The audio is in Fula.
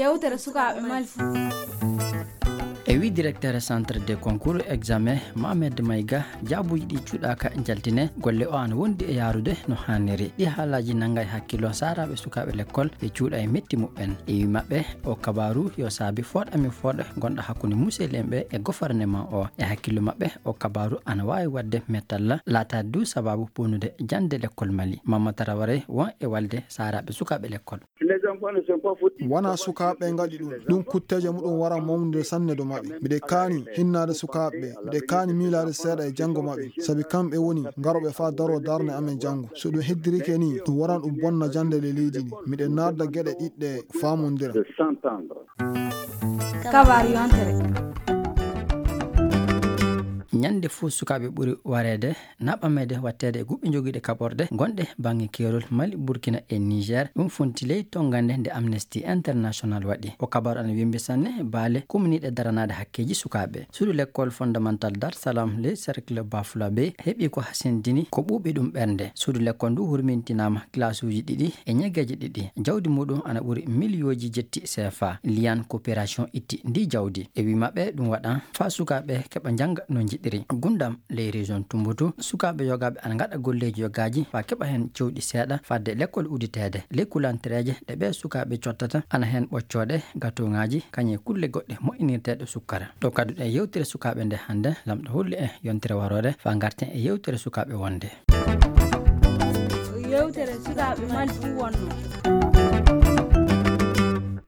yewtere sukaɓe malfu. E wi directeur centre de concours examen Mohamed Maïga jaabu yidi cuudaka jaltine golle o an wondi e yarude no haniri di halaji nangay hakkilo sarabe sukabe l'école e cuuda e metti mubben e wi mabbe o kabaru yo sabi fodami foda gonda hakkunde muselembe e gouvernement o e hakkilo mabbe o kabaru ana wawi wadde metalla lata du sababu ponude jande l'école Mali Mamadou Traoré won e walde sarabe sukabe l'école. Wana sukabe ngadi dum kutteje mudum wara momde sanne do mide kani hinnade sukabe mide kani milade seeda e jango mabbe sabi kambe woni ngarobe fa daro darne amen jango so do heddirike ni dum waran dum bonna jande le leedi ni mide narda gede didde famondira kabaru yontere nyande fu sukabe buri warede nabamede wattede gubbe jogide kaborde gonde bangi kerol Mali Burkina e Niger dum fontile tongande de Amnesty International wadi o kabar an wimbe sanne bale community daranade hakkeji sukabe sur l'école fondamentale Dar Salam le cercle Bafulabe hebi ko Hasen Dini ko buube dum bernde sur l'école du hurmintinama classe uji didi e nyegeji didi jawdi mudum ana buri milioji jetti CFA lian coopération itti ndi jawdi e wi mabbe dum wadan fa sukabe keba janga no gundam les régions Tumbutu sukabe yogabe an ngada golleji yogaji fa keba hen cewdi seeda fadde l'école uditede lekulantreje de be sukabe ciottata ana hen boccode gatongaji kanye kulle godde mo inirtede sukara to kadu e yewtere sukabe nde hande lamdo holli e yontere warode fa garten e yewtere sukabe wonde yewtere sukabe malfu wonno